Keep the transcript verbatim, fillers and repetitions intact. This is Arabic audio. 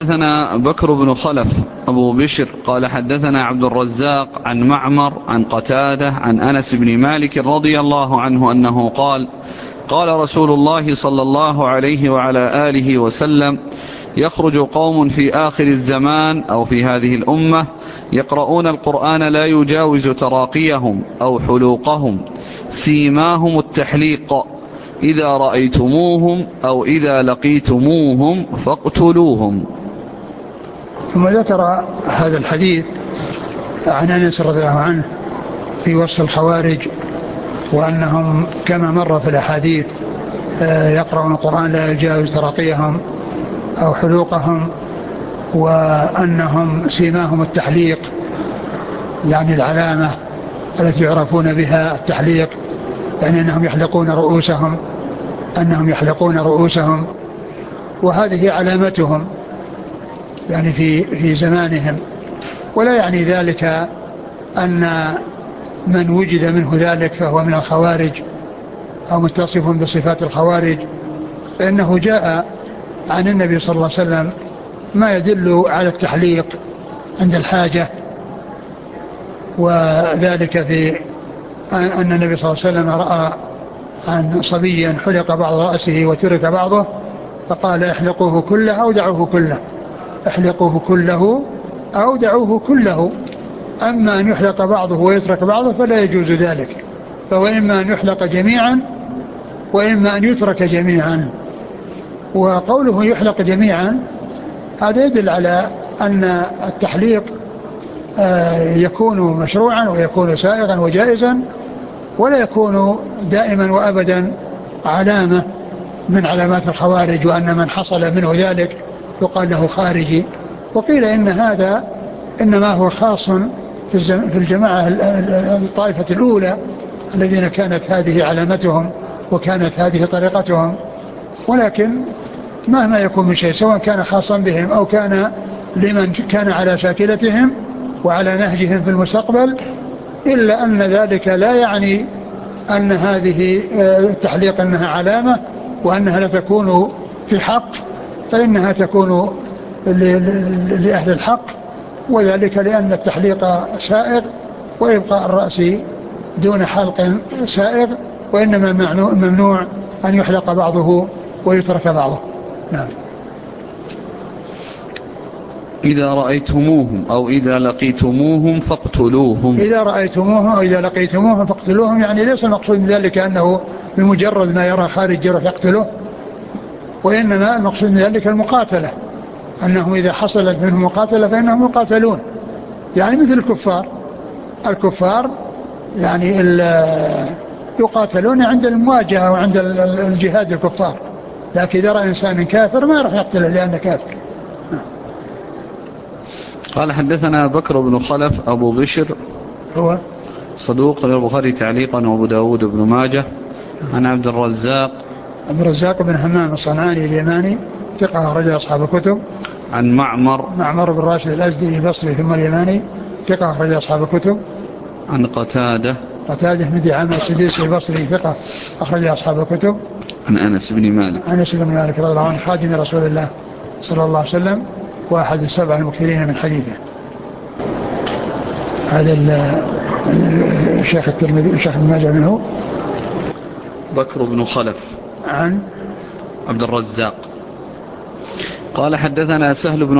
حدثنا بكر بن خلف أبو بشر قال حدثنا عبد الرزاق عن معمر عن قتادة عن أنس بن مالك رضي الله عنه أنه قال قال رسول الله صلى الله عليه وعلى آله وسلم: يخرج قوم في آخر الزمان أو في هذه الأمة يقرؤون القرآن لا يجاوز تراقيهم أو حلوقهم، سيماهم التحليق، إذا رأيتموهم أو إذا لقيتموهم فاقتلوهم. ثم ذكر هذا الحديث عن أنس رضي الله عنه في وصف الخوارج، وأنهم كما مر في الأحاديث يقرؤون القرآن لا يجاوز تراقيهم أو حلوقهم، وأنهم سيماهم التحليق، يعني العلامة التي يعرفون بها التحليق، يعني أنهم يحلقون رؤوسهم أنهم يحلقون رؤوسهم وهذه علامتهم يعني في في زمانهم. ولا يعني ذلك أن من وجد منه ذلك فهو من الخوارج أو متصف بصفات الخوارج، فإنه جاء عن النبي صلى الله عليه وسلم ما يدل على التحليق عند الحاجة، وذلك في أن النبي صلى الله عليه وسلم رأى عن صبي حلق بعض رأسه وترك بعضه فقال: احلقوه كله أو دعوه كله احلقوه كله أو دعوه كله. أما أن يحلق بعضه ويترك بعضه فلا يجوز ذلك، فهو إما أن يحلق جميعا وإما أن يترك جميعا. وقوله يحلق جميعا هذا يدل على أن التحليق يكون مشروعا ويكون سائغا وجائزا، ولا يكون دائما وأبدا علامة من علامات الخوارج، وأن من حصل منه ذلك يقال له خارجي. وقيل إن هذا إنما هو خاص في الجماعة الطائفة الأولى الذين كانت هذه علامتهم وكانت هذه طريقتهم، ولكن مهما يكون من شيء سواء كان خاصا بهم أو كان لمن كان على شاكلتهم وعلى نهجهم في المستقبل، إلا أن ذلك لا يعني أن هذه التحليق أنها علامة وأنها لا تكون في حق، فإنها تكون لأهل الحق، وذلك لأن التحليق سائغ وإبقاء الرأس دون حلق سائغ، وإنما ممنوع أن يحلق بعضه ويترك بعضه. نعم. إذا رأيتموهم أو إذا لقيتموهم فاقتلوهم. إذا رأيتموهم أو إذا لقيتموهم فاقتلوهم، يعني ليس المقصود من ذلك أنه بمجرد ما يرى خارج يروح يقتله، وإنما المقصود من ذلك المقاتلة، أنهم إذا حصلت منهم مقاتلة فإنهم يقاتلون، يعني مثل الكفار الكفار يعني يقاتلون عند المواجهة وعند الجهاد الكفار، لكن إذا رأى إنسان كافر ما يروح يقتله لأنه كافر. قال حدثنا بكر بن خلف أبو بشر هو صدوق للبخاري تعليقا وأبو داود بن ماجه عن عبد الرزاق عبد الرزاق بن همام الصنعاني اليماني ثقة رجل أصحاب الكتب. عن معمر معمر بن راشد الأزدي البصري ثم اليماني ثقة رجل أصحاب الكتب. عن قتادة قتادة بن دعامة السديسي البصري ثقة أخرج أصحاب الكتب. عن أنس بن مالك أنس بن مالك رضي الله عنه خادم رسول الله صلى الله عليه وسلم وأحد السبع المكثرين من حديثه. هذا الشيخ الترمذي الشيخ ابن ماجه منه بكر بن خلف عن عبد الرزاق قال حدثنا سهل بن